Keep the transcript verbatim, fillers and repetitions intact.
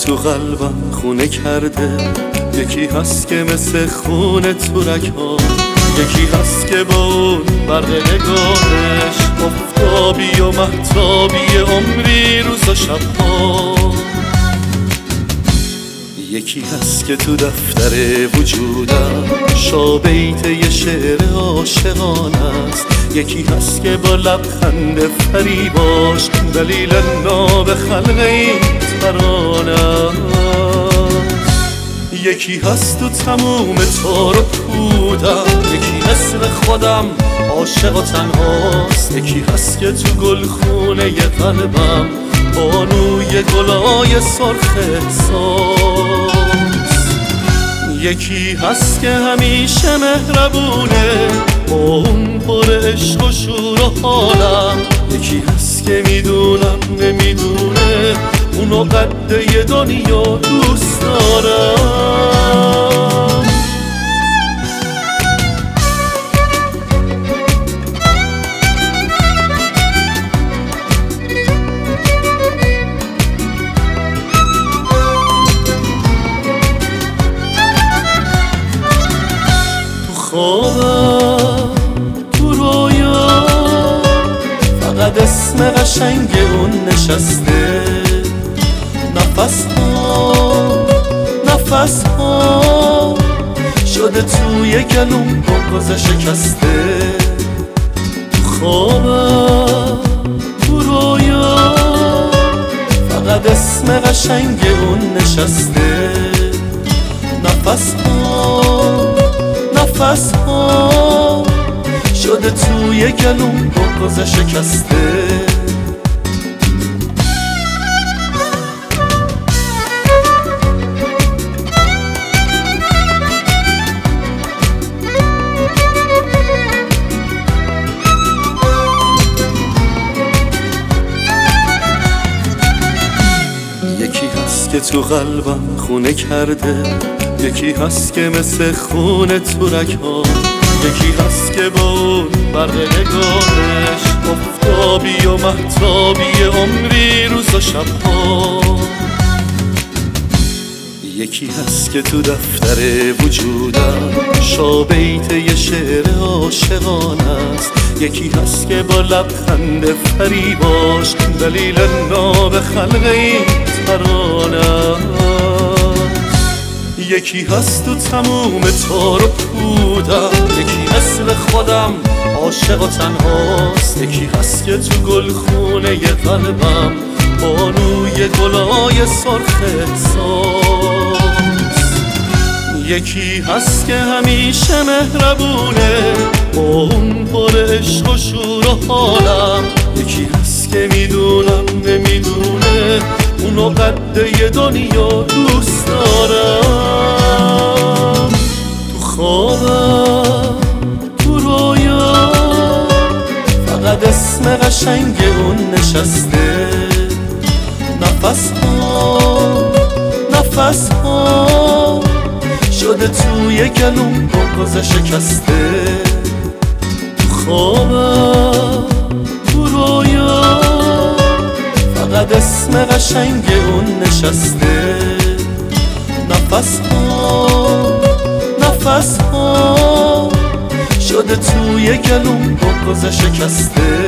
تو قلبم خونه کرده، یکی هست که مثل خونه تورک ها، یکی هست که با اون برق نگاهش آفتابی و مهتابی عمری روز و شبها. یکی هست که تو دفتر وجودم شابیت یه شعر عاشقانه است، یکی هست که با لبخند فریباش دلیل ناب خلق این ترانه است. یکی هست تو تموم تار و پودم، یکی مثل خودم عاشق و تنهاست، یکی هست که تو گلخونه ی قلبم بانوی گلای سرخ احساس. یکی هست که همیشه مهربونه با اون پر عشق و شور و حالم، یکی هست که میدونم نمیدونه اونو قده دنیا دوست دارم. خوابم تو رویا فقط اسم قشنگ اون نشسته، نفس ها نفس ها شده توی گلوم بغض شکسته. خوابم تو رویا فقط اسم قشنگ اون نشسته، نفس ها نفس ها شده توی گلوم بغض شکسته. یکی هست که تو قلبم خونه کرده، یکی هست که مثل خونه تورک ها، یکی هست که با اون برق نگاهش آفتابی و مهتابی عمری روز و شبها. یکی هست که تو دفتر وجودم شابیت یه شعر عاشقانه است، یکی هست که با لبخند فریباش دلیل ناب خلق این ترانه است. یکی هست تو تموم تار و پودم، یکی مثل خودم عاشق و تنهاست، یکی هست که تو گلخونه ی قلبم بانوی گلای سرخ احساس. یکی هست که همیشه مهربونه با اون پر عشق و شور و حالم، یکی هست که میدونم نمیدونه اونو قده دنیا دوست دارم. تو خوابم تو رویا فقط اسم قشنگ اون نشسته، نفس ها نفس ها شده توی گلوم بغض شکسته. تو خوابم تو رویا فقط اسم قشنگ اون نشسته، نفس ها نفس ها شده توی گلوم بغض شکسته.